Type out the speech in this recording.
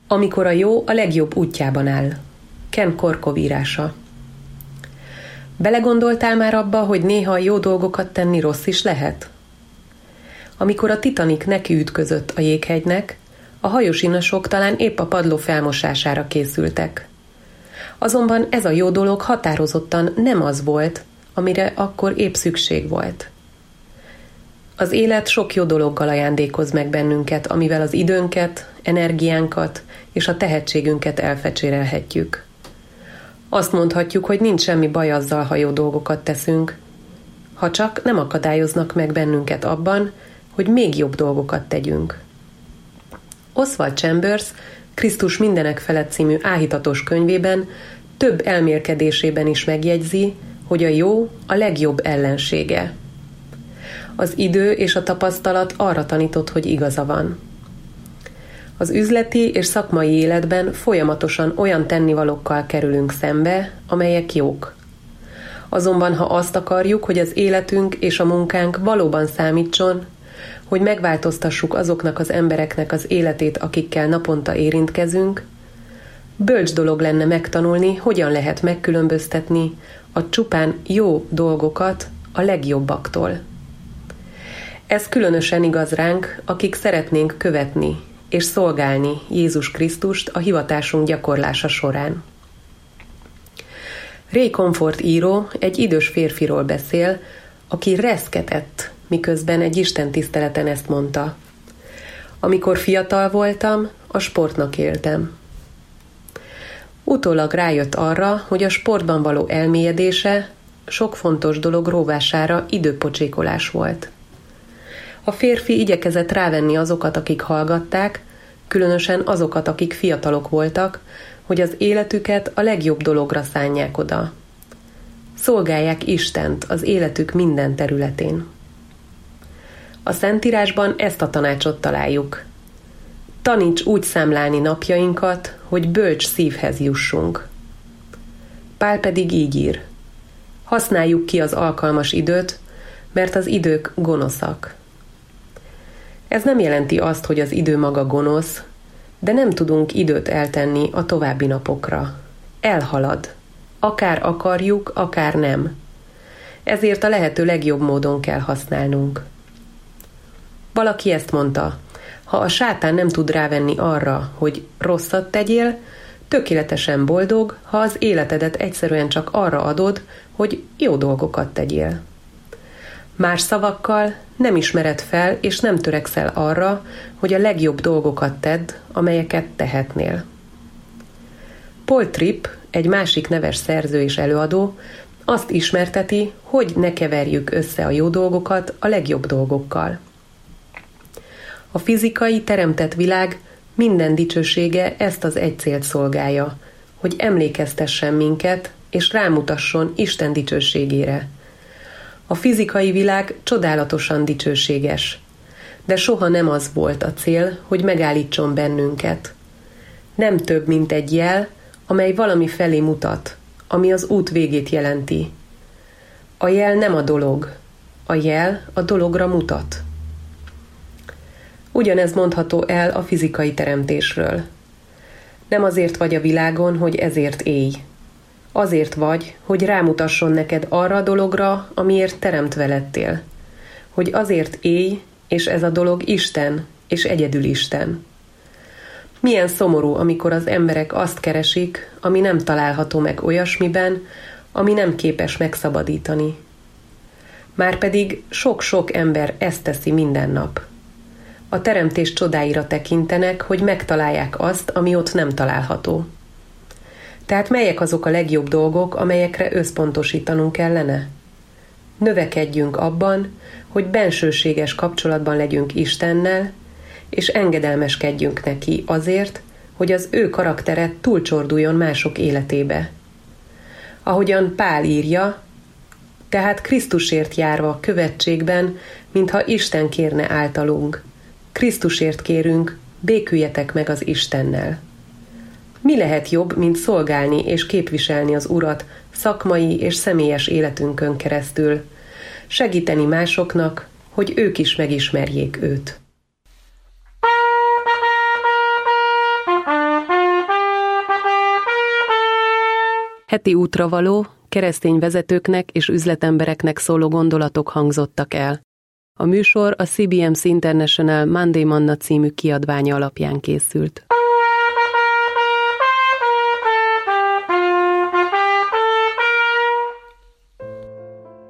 Amikor a jó a legjobb útjában áll. Ken Korkov írása. Belegondoltál már abba, hogy néha a jó dolgokat tenni rossz is lehet? Amikor a Titanic nekiütközött a jéghegynek, a hajósinasok talán épp a padló felmosására készültek. Azonban ez a jó dolog határozottan nem az volt, amire akkor épp szükség volt. Az élet sok jó dologgal ajándékoz meg bennünket, amivel az időnket, energiánkat és a tehetségünket elfecsérelhetjük. Azt mondhatjuk, hogy nincs semmi baj azzal, ha jó dolgokat teszünk, ha csak nem akadályoznak meg bennünket abban, hogy még jobb dolgokat tegyünk. Oswald Chambers Krisztus mindenek felett című áhítatos könyvében több elmélkedésében is megjegyzi, hogy a jó a legjobb ellensége. Az idő és a tapasztalat arra tanított, hogy igaza van. Az üzleti és szakmai életben folyamatosan olyan tennivalókkal kerülünk szembe, amelyek jók. Azonban ha azt akarjuk, hogy az életünk és a munkánk valóban számítson, hogy megváltoztassuk azoknak az embereknek az életét, akikkel naponta érintkezünk, bölcs dolog lenne megtanulni, hogyan lehet megkülönböztetni a csupán jó dolgokat a legjobbaktól. Ez különösen igaz ránk, akik szeretnénk követni és szolgálni Jézus Krisztust a hivatásunk gyakorlása során. Ray Comfort író egy idős férfiról beszél, aki reszketett, miközben egy istentiszteleten ezt mondta: amikor fiatal voltam, a sportnak éltem. Utólag rájött arra, hogy a sportban való elmélyedése sok fontos dolog róvására időpocsékolás volt. A férfi igyekezett rávenni azokat, akik hallgatták, különösen azokat, akik fiatalok voltak, hogy az életüket a legjobb dologra szánják oda. Szolgálják Istent az életük minden területén. A Szentírásban ezt a tanácsot találjuk. Taníts úgy számlálni napjainkat, hogy bölcs szívhez jussunk. Pál pedig így ír: használjuk ki az alkalmas időt, mert az idők gonoszak. Ez nem jelenti azt, hogy az idő maga gonosz, de nem tudunk időt eltenni a további napokra. Elhalad. Akár akarjuk, akár nem. Ezért a lehető legjobb módon kell használnunk. Valaki ezt mondta: ha a sátán nem tud rávenni arra, hogy rosszat tegyél, tökéletesen boldog, ha az életedet egyszerűen csak arra adod, hogy jó dolgokat tegyél. Más szavakkal, nem ismered fel és nem törekszel arra, hogy a legjobb dolgokat tedd, amelyeket tehetnél. Paul Tripp, egy másik neves szerző és előadó, azt ismerteti, hogy ne keverjük össze a jó dolgokat a legjobb dolgokkal. A fizikai, teremtett világ minden dicsősége ezt az egy célt szolgálja, hogy emlékeztessen minket és rámutasson Isten dicsőségére. A fizikai világ csodálatosan dicsőséges, de soha nem az volt a cél, hogy megállítson bennünket. Nem több, mint egy jel, amely valami felé mutat, ami az út végét jelenti. A jel nem a dolog, a jel a dologra mutat. Ugyanez mondható el a fizikai teremtésről. Nem azért vagy a világon, hogy ezért élj. Azért vagy, hogy rámutasson neked arra a dologra, amiért teremtve lettél. Hogy azért élj, és ez a dolog Isten, és egyedül Isten. Milyen szomorú, amikor az emberek azt keresik, ami nem található meg olyasmiben, ami nem képes megszabadítani. Márpedig sok-sok ember ezt teszi minden nap. A teremtés csodáira tekintenek, hogy megtalálják azt, ami ott nem található. Tehát melyek azok a legjobb dolgok, amelyekre összpontosítanunk kellene? Növekedjünk abban, hogy bensőséges kapcsolatban legyünk Istennel, és engedelmeskedjünk neki azért, hogy az ő karaktere túlcsorduljon mások életébe. Ahogyan Pál írja, tehát Krisztusért járva követségben, mintha Isten kérne általunk. Krisztusért kérünk, béküljetek meg az Istennel. Mi lehet jobb, mint szolgálni és képviselni az Urat szakmai és személyes életünkön keresztül, segíteni másoknak, hogy ők is megismerjék őt. Heti útravaló, keresztény vezetőknek és üzletembereknek szóló gondolatok hangzottak el. A műsor a CBMC International Monday Manna című kiadványa alapján készült.